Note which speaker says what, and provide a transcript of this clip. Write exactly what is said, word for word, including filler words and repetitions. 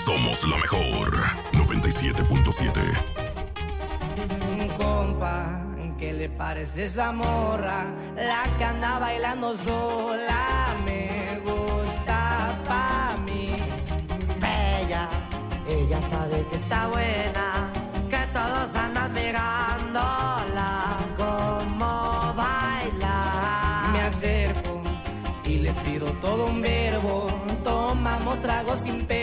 Speaker 1: somos la mejor. noventa y siete punto siete.
Speaker 2: Compa, ¿qué le parece esa morra? La que anda bailando sola me gusta pa' mí. Bella, ella sabe que está buena, que todos andan mirándola como baila. Me acerco y le tiro todo un verbo, tomamos tragos sin pena.